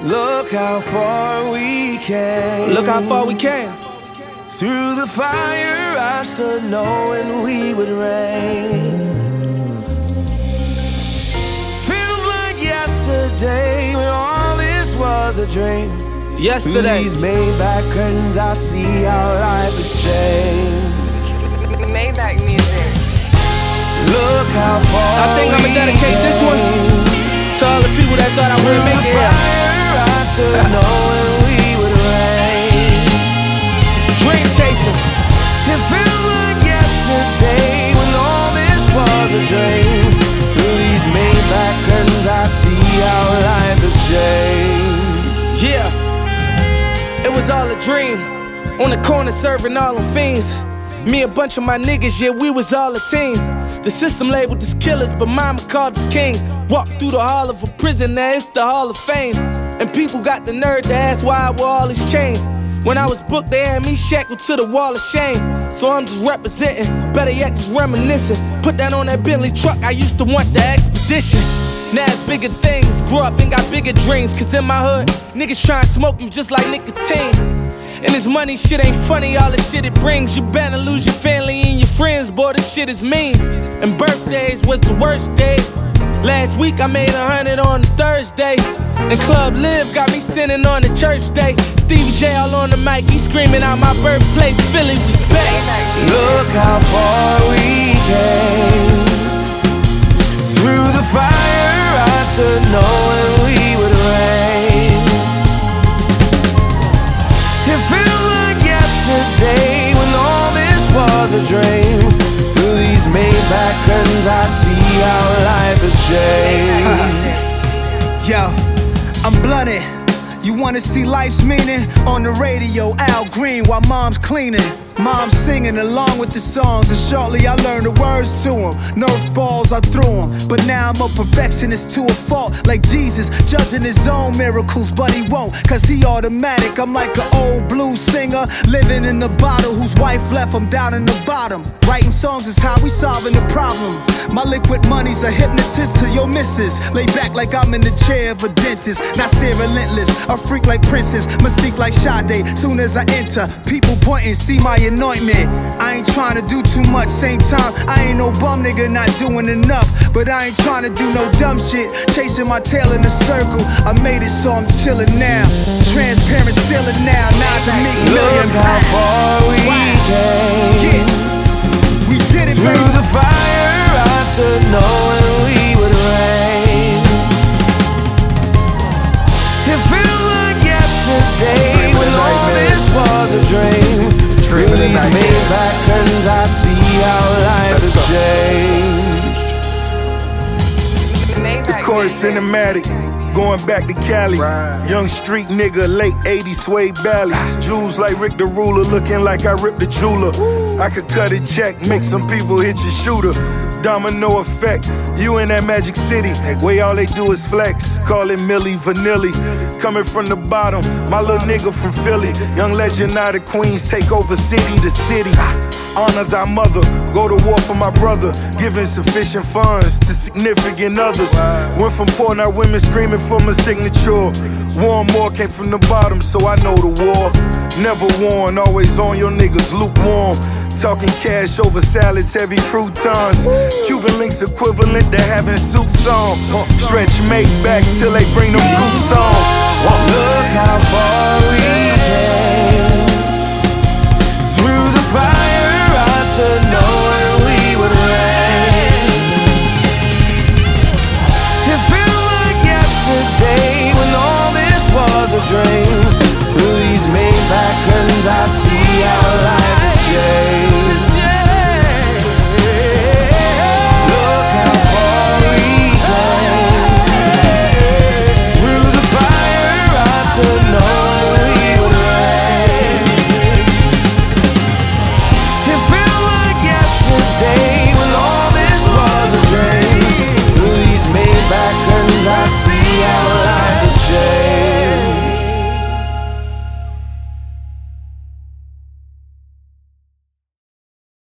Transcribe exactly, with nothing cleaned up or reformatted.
Look how far we came. Look how far we came. Through the fire I stood knowing we would reign. Feels like yesterday when all this was a dream. Yesterday. Through these Maybach curtains I see how life has changed. Maybach music. Look how far I think I'ma dedicate this one to all the people that thought I wouldn't make it here. I stood knowing we would reign. Dream chaser. It feels like yesterday when all this was a dream. Through these Maybach curtains I see how life has changed. Yeah, it was all a dream. On the corner serving all them fiends. Me and a bunch of my niggas, yeah, we was all a team. The system labeled us killers, but mama called us king. Walked through the hall of a prison, now it's the Hall of Fame. And people got the nerve to ask why I wore all these chains. When I was booked, they had me shackled to the wall of shame. So I'm just representing, better yet just reminiscing. Put that on that Bentley truck, I used to want the expedition. Now it's bigger things, grew up and got bigger dreams. Cause in my hood, niggas try and smoke you just like nicotine. And this money shit ain't funny, all the shit it brings. You better lose your family and your friends, boy, this shit is mean. And birthdays was the worst days. Last week I made a hundred on a Thursday. And Club Live got me sitting on the church day. Stevie J all on the mic, he screaming out my birthplace, Philly, we back. Look how far we came. Through the fire I stood knowing we would reign. It feels like yesterday when all this was a dream. Through these Maybach curtains I see how life has changed. Yo, I'm blunted. You wanna see life's meaning? On the radio, Al Green while mom's cleaning. Mom singing along with the songs, and shortly I learned the words to them. Nerf balls, I threw them, but now I'm a perfectionist to a fault. Like Jesus, judging his own miracles, but he won't, cause he automatic. I'm like an old blues singer, living in the bottle, whose wife left him down in the bottom. Writing songs is how we solving the problem. My liquid money's a hypnotist to your missus. Lay back like I'm in the chair of a dentist. Not say relentless, a freak like Princess, mystique like Sade. Soon as I enter, people pointing, see my anointment. I ain't trying to do too much, same time I ain't no bum nigga not doing enough. But I ain't trying to do no dumb shit, chasing my tail in a circle. I made it so I'm chillin' now. Transparent ceiling now, Nas a Meek Million. Look how far we came. Yeah, we did it, Through baby. the fire I stood knowing we would reign. It feels like yesterday when all this was a dream. Through these Maybach curtains I see how life has changed. The chorus cinematic, going back to Cali. Young street nigga, late eighties, suede valleys. Jewels like Rick the Ruler, looking like I ripped the jeweler. I could cut a check, make some people hit your shooter. Domino effect, you in that Magic City. Way all they do is flex, call it Milli Vanilli. Coming from the bottom, my little nigga from Philly. Young legend out of Queens, take over city to city. Honor thy mother, go to war for my brother. Giving sufficient funds to significant others. Went from poor, now women screaming for my signature. War more came from the bottom, so I know the war. Never worn, always on your niggas lukewarm. Talking cash over salads, heavy croutons. Cuban links equivalent to having suits on. Stretch Maybachs till they bring them coops on. Look how far